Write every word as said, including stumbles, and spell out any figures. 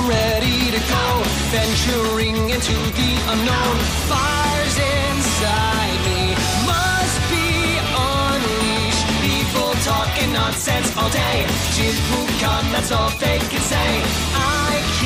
ready to go, venturing into the unknown. Fires inside me must be unleashed. People talking nonsense all day. Jin Pu Khan, that's all they can say. I